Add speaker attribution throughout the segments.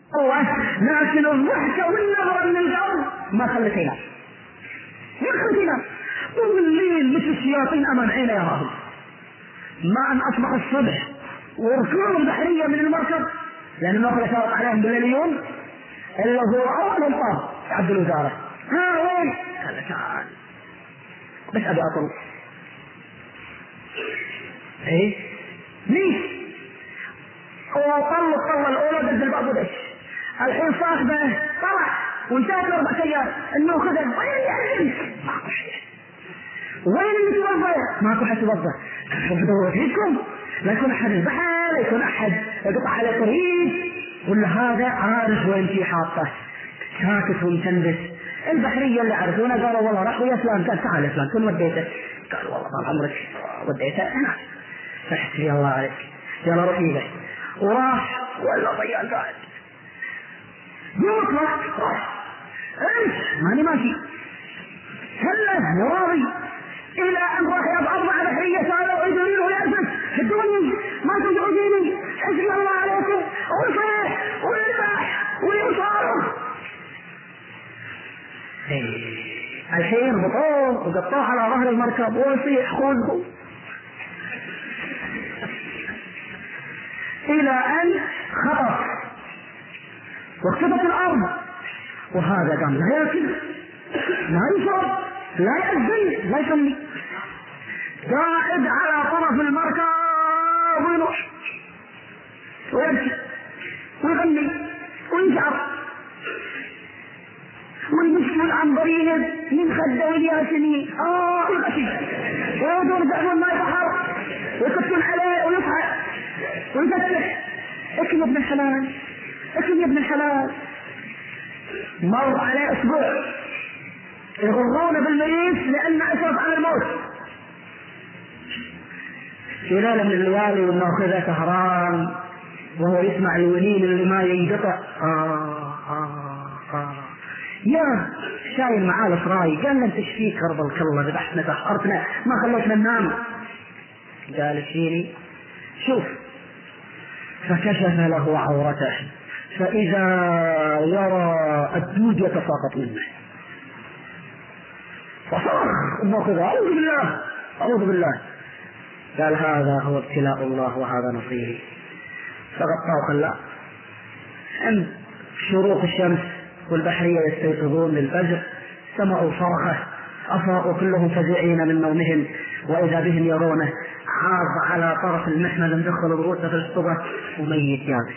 Speaker 1: الله، لكن الضحكة والنظرة من القلب ما خلتنا وبالليل مثل الشياطين أمام عينه يا راجل. ما أن أصبح الصبح وركوب البحرية من المركب، لأن المركب شرط عليهم بالليليون إلا هو أول الطاب عبد الوزارة. ها وين؟ قال تعال بس أبي أطل. إيه ليش؟ وطل الطلة الأولى ضد الباب ودش. الحين صاحبه طلع وانتهت ل4 أيام إنه خذ. وين يعلمك؟ ماكو شيء. وين اللي توظف؟ ماكو حد يوظف. بدور فيكم لا يكون أحد البحر، لا يكون أحد يقطع على طريق، ولا هذا عارف وين في حاطه ساكت ومتنبس. البحرية اللي عرفونا قالوا والله راح ويا فلان. قال تعال يا فلان كن وديته. قال والله طال عمرك وديته أنا. رحت لي الله عليك يلا رفيقه وراح ولا ضيان قاعد يطلع راح انت ماني ماشي هلا وراضي الى ان راح يضعف مع بحرية سالة ويدوني ويأسس حدوني ما تدعوني حسبي الله عليكم وصيح ويذبح ويصارخ. الحين بطوه وقطوه على ظهر المركب ويصيح خذوا إلى أن خطف واختفت الأرض. وهذا قام لا يأكل لا يشرب لا يأذن لا يصلي، قاعد على طرف المركب ويروح ويبكي ويغني ويشعر والمشي والعنبرين من خده والياسمين الغشي ويدور دعم ما يبحر ويكتون عليه ويصحى ويفتح. اكل يا ابن الحلال اكل يا ابن الحلال. مر عليه اسبوع يغرون بالميت لان اشرف على الموت. في ليله من الليالي والناخذه سهران وهو يسمع الولين اللي ما ينقطع يا شايل معاه الفراي. قال له انت ايش فيك كرب الكله ذبحتنا سحرتنا ما خليتنا ننام. قال شيني شوف. فكشف له عورته فإذا يرى الدود يتساقط منه فصرخ الناخذ أعوذ بالله. قال هذا هو ابتلاء الله وهذا نصيري. فغطاه وخلاه. عند شروق الشمس والبحرية يستيقظون للفجر سمعوا صرخه أفاقوا كلهم فزعين من نومهم وإذا بهم يرونه عاض على طرف المحمل مدخل الروسة في الصبح وميت يابس.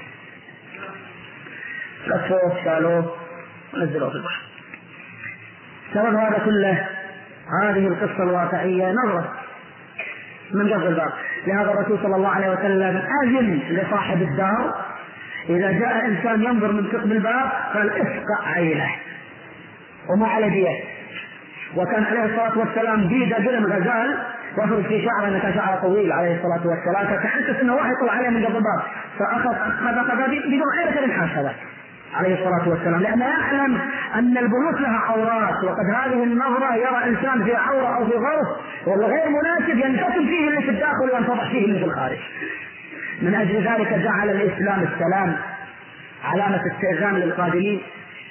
Speaker 1: لفوه شالوه ونزلوه في البحر. سبب هذا كله هذه القصة الواقعية نظرة من قبل الباب. لهذا الرسول صلى الله عليه وسلم أذن لصاحب الدار إذا جاء إنسان ينظر من ثقب الباب قال اسقع عينه وما على ديه. وكان عليه الصلاة والسلام بيد قلم غزال وفرد في شعره انه كان شعره طويل عليه الصلاة والسلام فتحسس انه واحد يطلع عليه من قبل الباب فأخذ بدون عينة الانحاس هذا عليه الصلاة والسلام لأنه يعلم أن البيوت لها عورات وقد هذه النظرة يرى إنسان في عورة أو في غرف والله غير مناسب ينفتن فيه اللي في الداخل وينفضح فيه اللي في الخارج. من أجل ذلك جعل الإسلام السلام علامة استئذان للقادمين.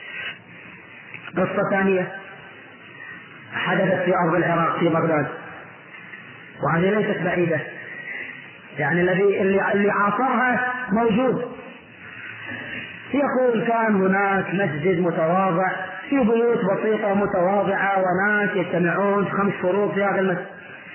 Speaker 1: قصة ثانية حدثت في أرض العراق في بغداد وهذه ليست بعيدة يعني اللي عاصرها موجود. يقول كان هناك مسجد متواضع في بيوت بسيطة متواضعة وناس يجتمعون 5 فروق في هذا المسجد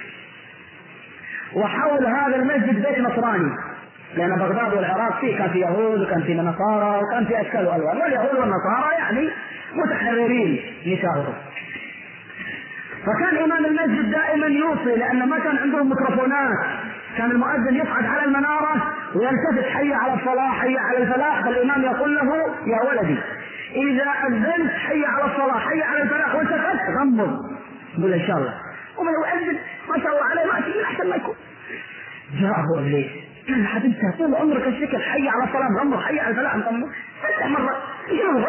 Speaker 1: وحول هذا المسجد بيت نصراني لأن بغداد والعراق فيه كان في يهود وكان في نصارى وكان في أشكال وألوان واليهود والنصارى يعني متحررين نساؤهم. فكان إمام المسجد دائما يوصي لأن ما كان عندهم ميكروفونات كان المؤذن يصعد على المنارة ويلتفت حي على الصلاة حي على الفلاح فالإمام يقول له يا ولدي إذا أذنت حي على الصلاة حي على الفلاح وسكت غمض قل إن شاء الله وما يؤذن ما شاء الله عليه ما أشيء أحسن ما يكون. جاءه إبليس قال حد انت طول عمرك الشكل حي على الصلاة غمض حي على الفلاح غمض فتح مرة يجرب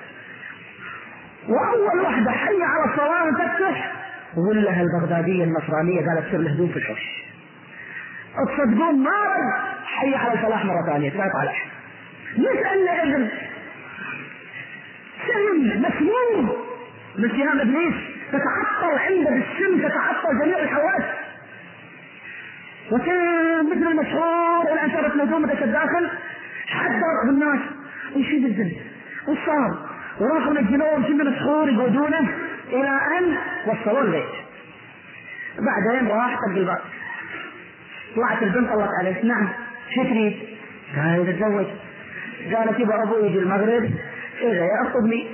Speaker 1: وأول واحدة حي على الصلاة وتفتح ولا البغدادية النصرانية قالت سر الهدوم في الحوش تصدقون ما رد حي على الفلاح مرة ثانية لا يطالع نسأل إذن من سهام ابليس تتعطل عنده بالسم، تتعطل جميع الحواس. وكان مثل المشهور الان صارت نجومتك الداخل حذر بالناس وش ينزل وش صار، وراحوا نجلوه كنا مسحور يقودونه الى ان وصلوا البيت. بعدين راح طق الباب، طلعت البنت طلعت عليه. نعم شو تريد؟ قال تتزوج. قالت يبقى ابوي يجي المغرب اذا يخطبني.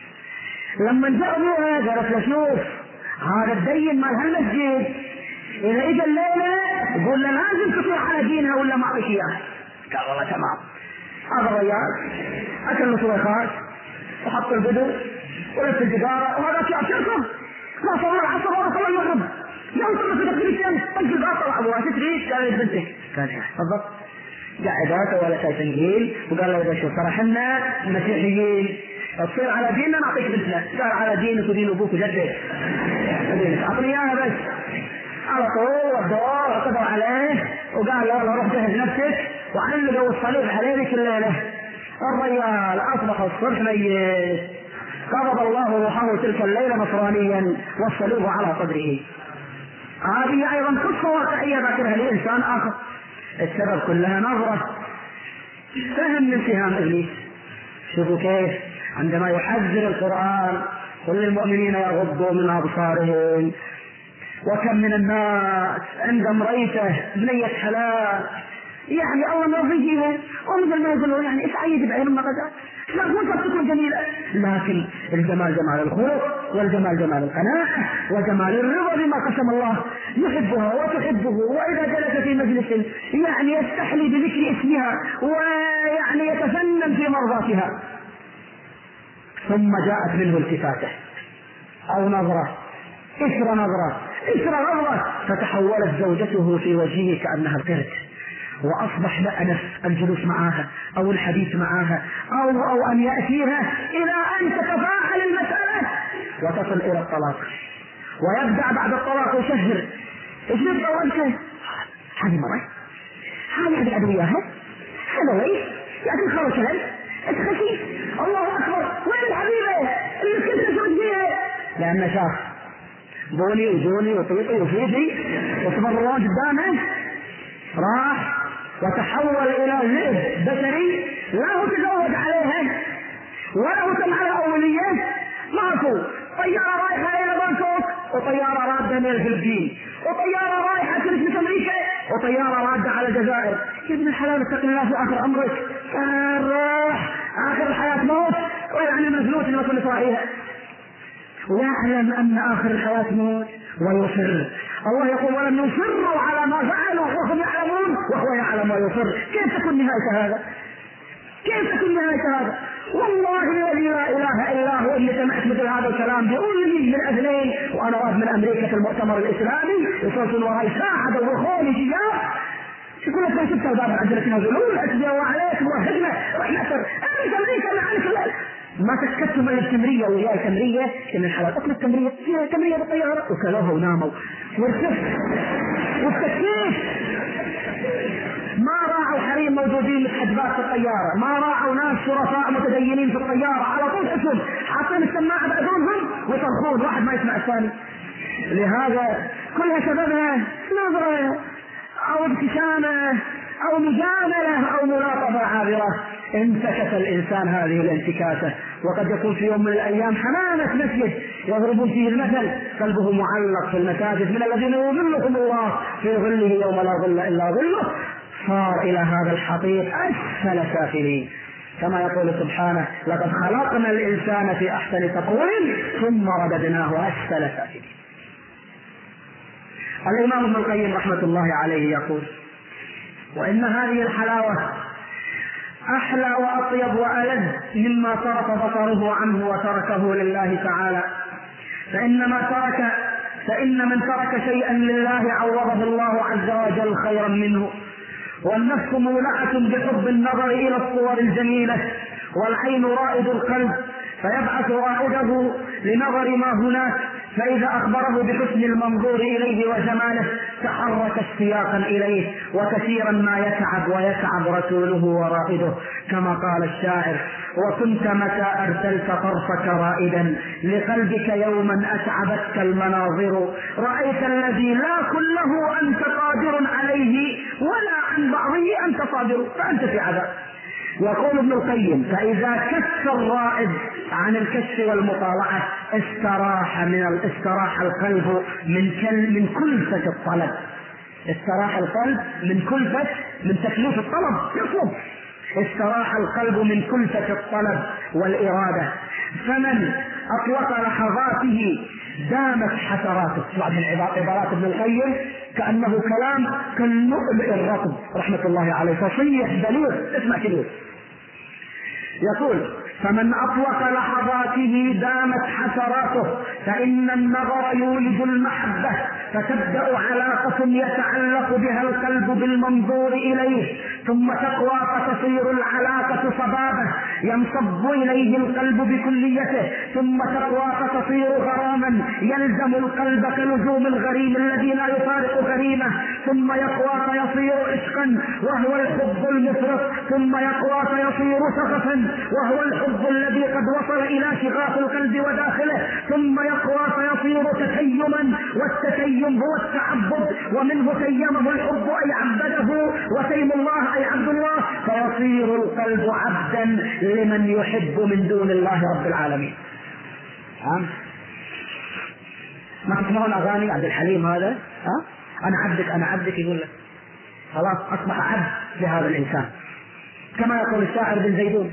Speaker 1: لما جاء ابوها قالت له شوف هذا الدين مال هالمسجد اذا اجى الليله يقول له لازم تطيع على دينها ولا ما اعطيك اياه. قال والله تمام. هذا الرجال اكل له صويخات وحط البدو ولبس الجداره وهذا شركه ما صلوا العصر ولا صلوا المغرب. لو تم في تقريبا طق الباب طلع ابوها شو تريد؟ قال بنتك. قال تفضل. قعدات ولا شيء تنقيل وقال له اذا شو ترى احنا مسيحيين تصير على ديننا نعطيك بنتنا. قال على دينك ودين ابوك وجدك اعطني اياها بس. على طول الدوار اعتذر عليه وقال له روح جهز نفسك وعلقوا الصليب عليه ذيك الليله. الرجال اصبح الصبح ميت، قبض الله روحه تلك الليله نصرانيا والصليب على صدره. هذه ايضا قصه واقعيه ذكرها لانسان اخر. السبب كلها نظره فهم من سهام ابليس. شوفوا كيف عندما يحذر القران قل للمؤمنين يغضوا من ابصارهم. وكم من الناس عند امريته بنية حلال يعني الله ما يجيها ومثل ما يقولوا يعني ايش عيد بعين ما قدر لا مو تكون جميلة، لكن الجمال جمال الخلق والجمال جمال القناعة وجمال الرضا بما قسم الله. يحبها وتحبه وإذا جلس في مجلس يعني يستحلي بذكر اسمها ويعني يتفنن في مرضاتها. ثم جاءت منه التفاتة أو نظرة إثر نظرة إثر نظرة فتحولت زوجته في وجهه كأنها القرد وأصبح بأنس الجلوس معها أو الحديث معها أو أن يأتيها إلى أن تتفاعل المسألة وتصل إلى الطلاق. ويبدأ بعد الطلاق يشهر إيش نبدأ أنت هذه مرة هذه أدوياها هذا ليش يأتي خرج لي الخشيف الله أكبر وين الحبيبة اللي كنت تشرد فيها لأن شاف بولي وجولي وطيطي وفيفي وتمرون قدامه راح وتحول إلى ذئب بشري لا هو تزوج عليها ولا هو تم على أولية ماكو. طيارة رايحة إلى بانكوك وطيارة رادة من الفلبين وطيارة رايحة كنت أمريكا وطيارة رادة على الجزائر. يا ابن الحلال اتق الله في آخر أمرك. كان راح آخر الحياة موت ويعني من فلوس ما كنت راعيها ويعلم أن آخر الحياة موت ويصر. الله يقول ولم يصروا على ما فعلوا وهم يعلمون وهو يعلم ويصر. كيف تكون نهاية هذا؟ كيف تكون نهاية هذا؟ والله الذي لا إله إلا هو اللي سمعت مثل هذا الكلام بيقول لي من أذنين وأنا راد من أمريكا في المؤتمر الإسلامي وصلت وراي ساعة دوخوني جياه يقول لك ما شفت الباب عندنا تنزلون أسبيا وعليك وهدنا رحنا أمريكا معنا ما تسكتوا من التمرية ويا التمرية إن الحلقات من التمرية فيها تمرية بالطيارة وكلوها وناموا وارتفت والتكييف ما راعوا حريم موجودين متحجبات في الطيارة، ما راعوا ناس شرفاء متدينين في الطيارة على طول اسم حاطين السماعة بعدونهم ويصرخون واحد ما يسمع الثاني. لهذا كلها سببها نظرة أو ابتسامة أو مجاملة أو ملاطفة عابرة. انتكس الإنسان هذه الانتكاسة وقد يكون في يوم من الأيام حمامة مسجد يضربون فيه المثل قلبه معلق في المساجد من الذين يظلهم الله في ظله يوم لا ظل إلا ظله صار إلى هذا الحضيض أسفل سافلين كما يقول سبحانه لقد خلقنا الإنسان في أحسن تقويم ثم رددناه أسفل سافلين. الإمام ابن القيم رحمة الله عليه يقول وإن هذه الحلاوة أحلى وأطيب وألذ مما صرف بصره عنه وتركه لله تعالى. فإن من ترك شيئا لله عوضه الله عز وجل خيرا منه. والنفس مولعة بحب النظر إلى الصور الجميلة والعين رائد القلب فيبعث رائده لنظر ما هناك فإذا أخبره بحسن المنظور إليه وجماله تحرك اشتياقا إليه، وكثيرا ما يتعب رسوله ورائده، كما قال الشاعر: وكنت متى أرسلت طرفك رائدا لقلبك يوما أتعبتك المناظر، رأيت الذي لا كله أنت قادر عليه ولا عن بعضه أنت صادر، فأنت في عذاب. يقول ابن القيم: فإذا كف الرائد عن الكشف والمطالعة استراح القلب من كلفة الطلب، استراح القلب من تكليف الطلب، يطلب، استراح القلب من كلفة الطلب والإرادة. فمن أطلق لحظاته دامت حسراته. بعض من عبارات ابن القيم كأنه كلام كاللؤلؤ الرطب رحمة الله عليه، فصيح بليغ، اسمع كلمة. يقول: فمن أطلق لحظاته دامت حسراته، فإن النظر يولد المحبة، فتبدأ علاقة يتعلق بها القلب بالمنظور إليه، ثم تقوى فتصير العلاقة صبابة ينصب إليه القلب بكليته، ثم تقوى فتصير غراما يلزم القلب كلزوم الغريم الذي لا يفارق غريمه، ثم يقوى فيصير عشقا وهو الحب المفرط، ثم يقوى فيصير شغفا وهو الحب الذي قد وصل إلى شغاف القلب وداخله، ثم يقوى فيصير تتيما، والتتيم هو التعبد، ومنه تيمه الحب أي عبده، وتيم الله أي عبد الله، فيصير القلب عبدا لمن يحب من دون الله رب العالمين. ما تسمعون أغاني عبد الحليم هذا؟ أنا عبدك يقول لك خلاص أصبح عبد لهذا الإنسان، كما يقول الشاعر بن زيدون: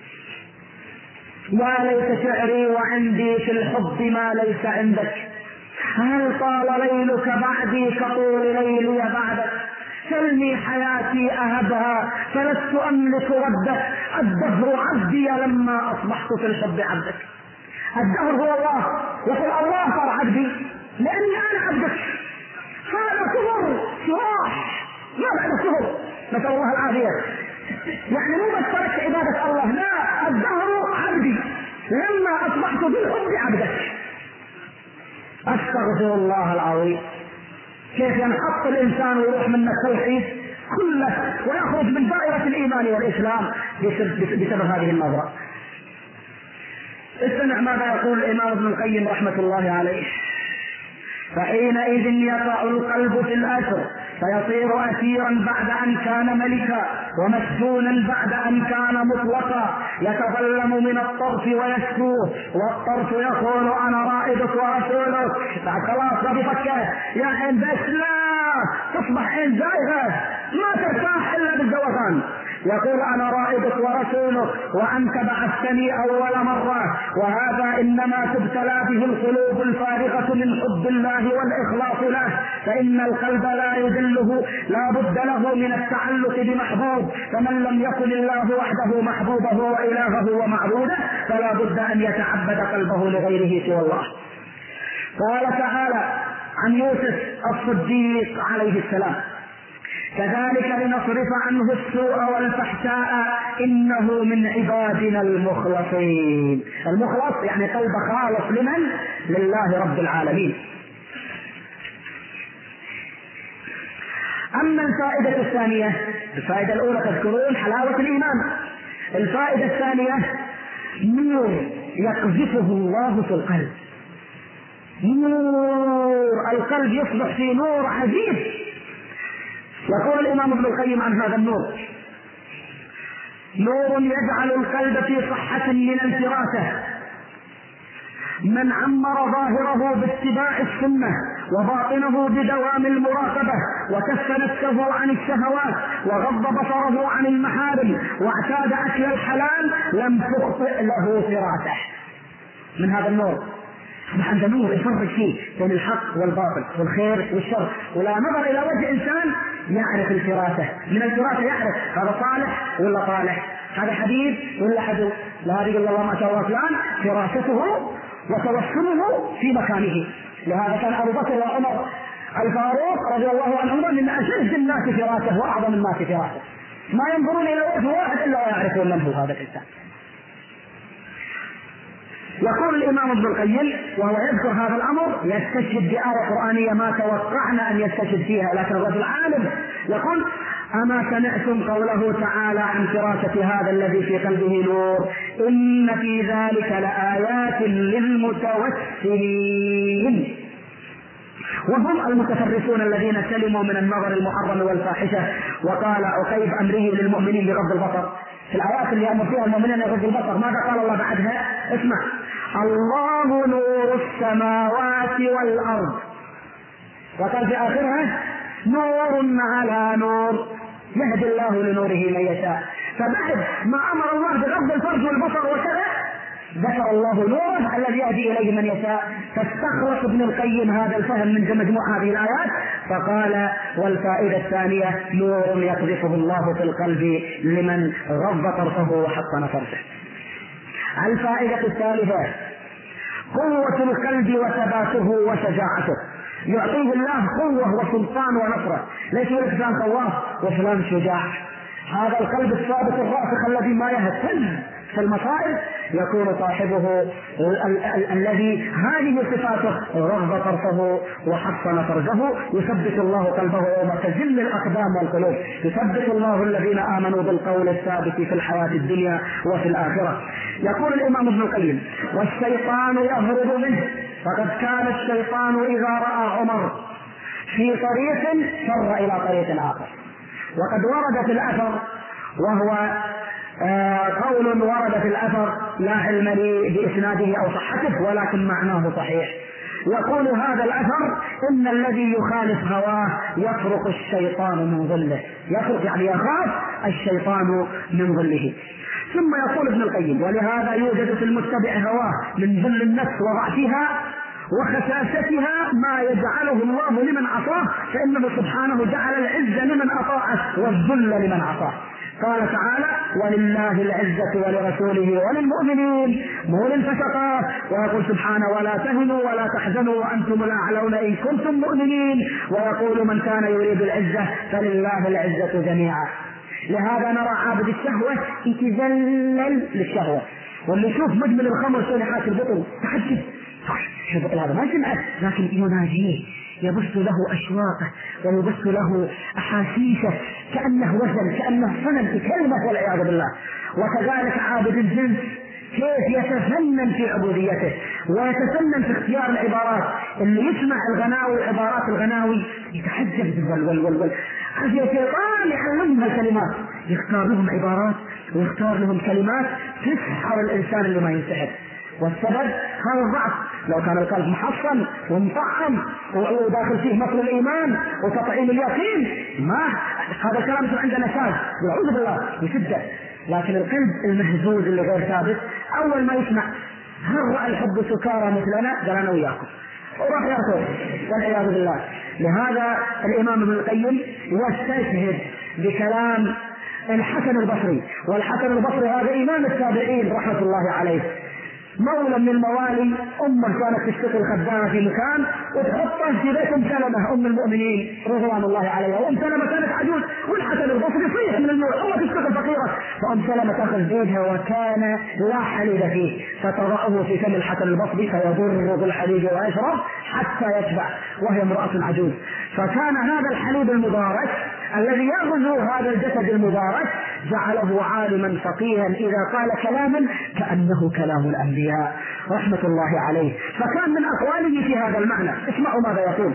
Speaker 1: يا ليت شعري وعندي في الحب ما ليس عندك، هل طال ليلك بعدي كطول ليلي بعدك، سلني حياتي أهبها فلست أملك ردك، الدهر عبدي لما أصبحت في الحب عبدك. الدهر هو الله، يقول الله صار عبدي لأني أنا عبدك. هذا كفر صراح، ما معنى كفر؟ نسأل الله العافية. يعني مو بس تركت عبادة الله، لا، الدهر عبدي لما أصبحت في الحب عبدك. أستغفر الله العظيم. كيف ينحط الإنسان ويروح من التوحيد كله ويخرج من دائرة الإيمان والإسلام بسبب هذه النظرة. استمع ماذا يقول الإمام ابن القيم رحمة الله عليه: فحينئذ يقع القلب في الأسر، فيصير أسيرا بعد أن كان ملكا، ومسجونا بعد أن كان مطلقا، يتظلم من الطرف ويشكوه، والطرف يقول أنا رائدك ورسولك. خلاص ما بفكه يا عين، بس لا تصبح عين زائغة ما ترتاح إلا بالزوغان. يقول أنا رائدك ورسولك وأنت بعثتني أول مرة، وهذا إنما تبتلى به القلوب الفارغة من حب الله والإخلاص له، فإن القلب لا يذله، لا بد له من التعلق بمحبوب، فمن لم يكن الله وحده محبوبه وإلهه ومعبوده فلا بد أن يتعبد قلبه لغيره سوى الله. قال تعالى عن يوسف الصديق عليه السلام: كذلك لنصرف عنه السوء والفحشاء إنه من عبادنا المخلصين. المخلص يعني قلب خالص لمن؟ لله رب العالمين. أما الفائدة الثانية، الفائدة الأولى تذكرون حلاوة الإيمان، الفائدة الثانية نور يقذفه الله في القلب، نور القلب يصبح في نور عجيب. يقول الإمام ابن القيم عن هذا النور: نور يجعل القلب في صحة من الفراسة، من عمر ظاهره باتباع السنة وباطنه بدوام المراقبة، وكف نفسه عن الشهوات وغض بصره عن المحارم واعتاد أكل الحلال، لم تخطئ له فراسة. من هذا النور عند نور يفرق فيه بين الحق والباطل والخير والشر، ولا نظر إلى وجه إنسان يعرف الفراسة. من الفراسة يعرف هذا صالح ولا طالح، هذا حبيب ولا عدو. لا هذا يقول الله ما شاء الله فلان فراسته وتوسمه في مكانه. لهذا كان أبو بكر وعمر الفاروق رضي الله عنهما من أشد الناس فراسة وأعظم الناس فراسة، ما ينظرون إلى وجه واحد إلا ويعرفون من هو هذا الإنسان. يقول الإمام ابن القيم وهو يذكر هذا الأمر يستشهد بآية قرآنية ما توقعنا أن يستشهد فيها، لكن الرجل عالم يقول: أما سمعتم قوله تعالى عن فراسة هذا الذي في قلبه نور إن في ذلك لآيات للمتوسمين، وهم المتفرسون الذين سلموا من النظر المحرم والفاحشة. وقال عقيب أمره للمؤمنين بغض البصر في الآيات اللي أمر فيها المؤمنين بغض البصر. ماذا قال الله بعدها؟ اسمع: الله نور السماوات والأرض، وقال في آخرها: نور على نور يهدي الله لنوره من يشاء. فبعد ما أمر الله بغض الفرج والبصر وكذا ذكر الله نوره الذي يهدي إليه من يشاء. فاستخلص ابن القيم هذا الفهم من مجموع هذه الآيات فقال: والفائدة الثانية نور يقذفه الله في القلب لمن غض طرفه وحصن فرجه. الفائدة الثالثة قوة القلب وثباته وشجاعته. يعطيه الله قوة وسلطان ونصرة، ليس الإنسان خواف وفلان شجاع. هذا القلب الثابت الراسخ الذي ما يهتم في المصائب يكون صاحبه الذي هذه صفاته رغب طرفه وحصن فرجه. يثبت الله قلبه يوم تزل الأقدام والقلوب، يثبت الله الذين آمنوا بالقول الثابت في الحياة الدنيا وفي الآخرة. يقول الإمام ابن القيم: والشيطان يهرب منه، فقد كان الشيطان إذا رأى عمر في طريق فر إلى طريق آخر. وقد ورد في الأثر، وهو قول ورد في الأثر لا علم لي بإسناده أو صحته ولكن معناه صحيح. يقول هذا الأثر: إن الذي يخالف هواه يفرق الشيطان من ظله، يفرق يعني يخاف الشيطان من ظله. ثم يقول ابن القيم: ولهذا يوجد في المتبع هواه من ظل النفس وضعفها وخساستها ما يجعله الله لمن عصاه، فإنه سبحانه جعل العزة لمن أطاعه والذل لمن عصاه. قال تعالى: ولله العزة ولرسوله وللمؤمنين مو للفسقات. ويقول سبحانه: ولا تهنوا ولا تحزنوا وأنتم الأعلون إن كنتم مؤمنين. ويقول: من كان يريد العزة فلله العزة جميعا. لهذا نرى عابد الشهوة يتذلل للشهوة، واللي يشوف مدمن الخمر صالحات البطل تحجب البطل هذا ما سمعه، لكن يناجيه يبث له أشواقه ويبث له أحاسيسه كأنه وزن كأنه صنم بكلمة والعياذ بالله. وكذلك عابد الجنس كيف يتفنن في عبوديته ويتفنن في اختيار العبارات. اللي يسمع الغناوي عبارات الغناوي يتحجب بالول الشيطان يعلمهم الكلمات، يختار لهم عبارات ويختار لهم كلمات تسحر الإنسان اللي ما ينسحب. والسبب هذا الضعف. لو كان القلب محصن ومطعم وداخل فيه مصل الإيمان وتطعيم اليقين ما هذا الكلام يكون عنده نشاز والعوذ بالله يشده. لكن القلب المهزوز اللي غير ثابت أول ما يسمع هل رأى الحب سكارى مثلنا قال أنا وياكم وراح يركض والعياذ بالله. لهذا الإمام ابن القيم يستشهد بكلام الحسن البصري. والحسن البصري هذا إمام التابعين رحمة الله عليه، مولى من الموالي. أمه كانت تشتغل خدامة في مكان وتحطه في بيت أم سلمة أم المؤمنين رضوان الله عليها. وأم سلمة كانت عجوز والحسن البصري صيح من النور، أمه تشتغل فقيرة، فأم سلمة تأخذ بيدها وكان لا حليب فيه فتضعه في فم الحسن البصري فيضر بالحليب ويشرب حتى يشبع وهي امرأة عجوز. فكان هذا الحليب المبارك الذي يغزو هذا الجسد المبارك جعله عالما فقيها إذا قال كلاما كأنه كلام الأنبياء رحمة الله عليه. فكان من أقواله في هذا المعنى. اسمعوا ماذا يقول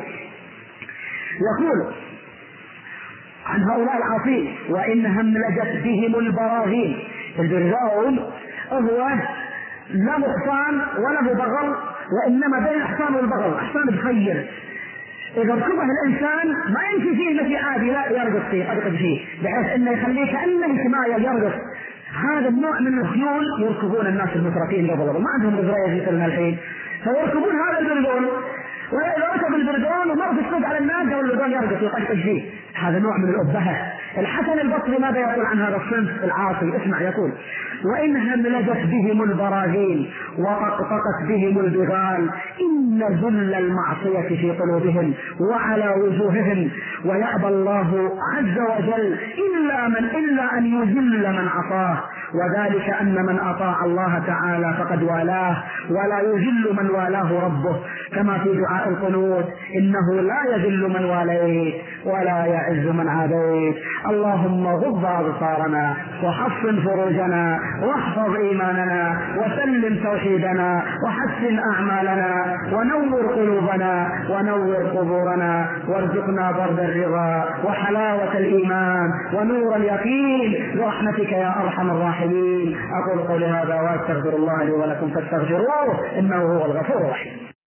Speaker 1: عن هؤلاء العاصين: وإن هملجت بهم البراهين. البرزاون هو لا مخصان ولا بغل، وإنما بين الأحصان والبغل. أحصان بخير إذا ركبه الإنسان ما يمشي فيه مشي عادي، لا يرقص فيه أرقص فيه بحيث أنه يخليه كأنه حماية يرقص. هذا النوع من الخيول يركبون الناس المترفين قبل ما عندهم رزايا مثلنا الحين، فيركبون هذا البردون. وإذا ركب البردون ومر في السوق على الناس أو البردون يرقص يطقطق فيه. هذا نوع من الأبهة. الحسن البصري ماذا يقول عن هذا الصنف العاصي؟ اسمع يقول: وإن هملجت بهم البراغين وطقطقت بهم البغال إن ذل المعصية في قلوبهم وعلى وجوههم ويأبى الله عز وجل إلا أن يذل من عصاه وذلك أن من أطاع الله تعالى فقد والاه، ولا يذل من والاه ربه، كما في دعاء القنوت: إنه لا يذل من واليت ولا يعز من عاديت. اللهم غض أبصارنا وحصن فروجنا واحفظ إيماننا وسلم توحيدنا وحسن أعمالنا ونور قلوبنا ونور قبورنا، وارزقنا برد الرضا وحلاوة الإيمان ونور اليقين برحمتك يا أرحم الراحمين. أقول قولي هذا وأستغفر الله لي ولكم فاستغفروه إنه هو الغفور الرحيم.